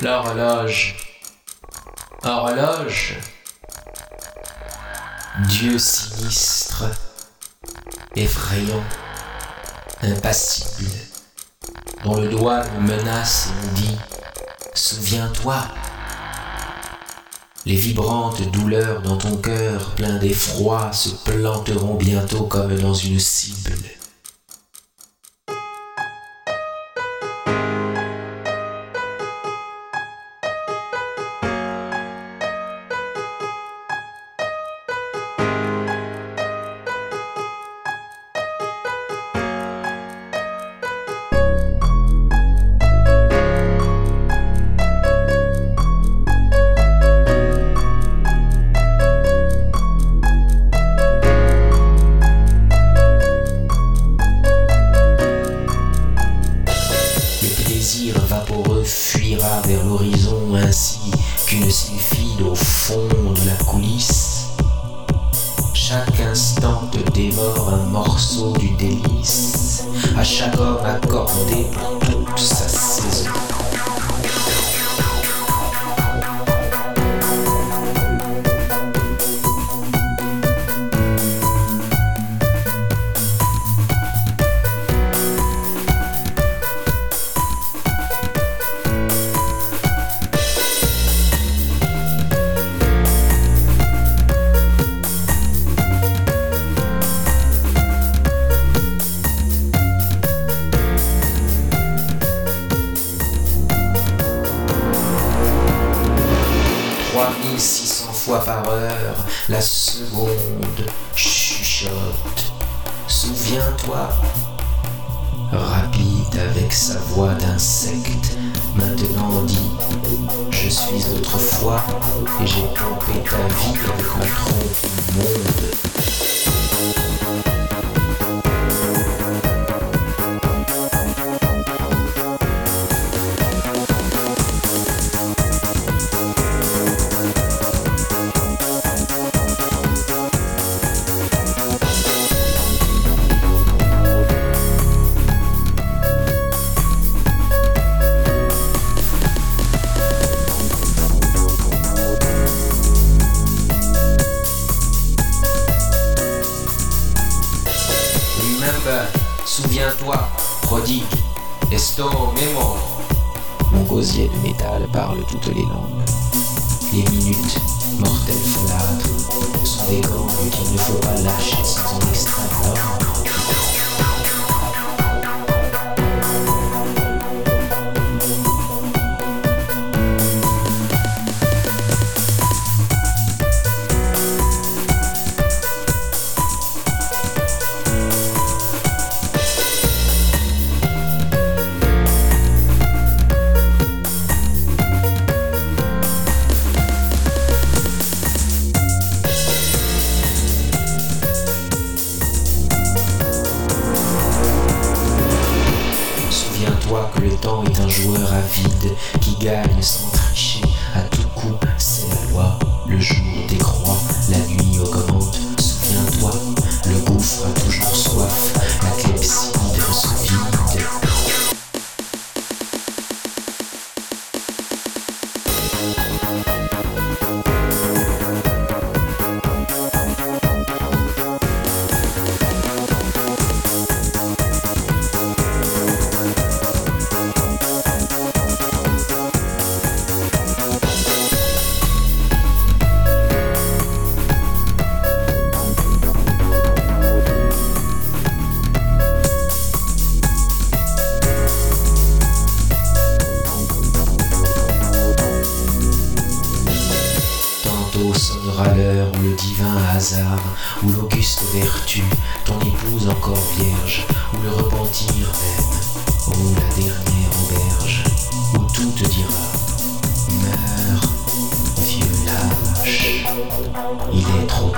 L'horloge, horloge, Dieu sinistre, effrayant, impassible, dont le doigt me menace et me dit « Souviens-toi ». Les vibrantes douleurs dans ton cœur plein d'effroi se planteront bientôt comme dans une cible. Vaporeux fuira vers l'horizon ainsi qu'une sylphide au fond de la coulisse. Chaque instant te dévore un morceau du délice, à chaque homme accordé pour toute sa saison. Fois par heure, la seconde chuchote. Souviens-toi, rapide avec sa voix d'insecte, maintenant dit « Je suis autrefois et j'ai pompé ta vie avec ma trompe monde. » Souviens-toi, prodigue, esto memo. Mon gosier de métal parle toutes les langues. Les minutes, mortelles folâtres, sont des gangs qu'il ne faut pas lâcher sans en extraire l'or. Souviens-toi que le temps est un joueur avide qui gagne sans tricher. À tout coup, c'est la loi. Le jour décroît, la nuit augmente. Souviens-toi, le gouffre a toujours soif. La clepsydre se vide. Sonnera l'heure où le divin hasard, où l'auguste vertu, ton épouse encore vierge, où le repentir même, où la dernière auberge, où tout te dira « Meurs, vieux lâche, il est trop tard ».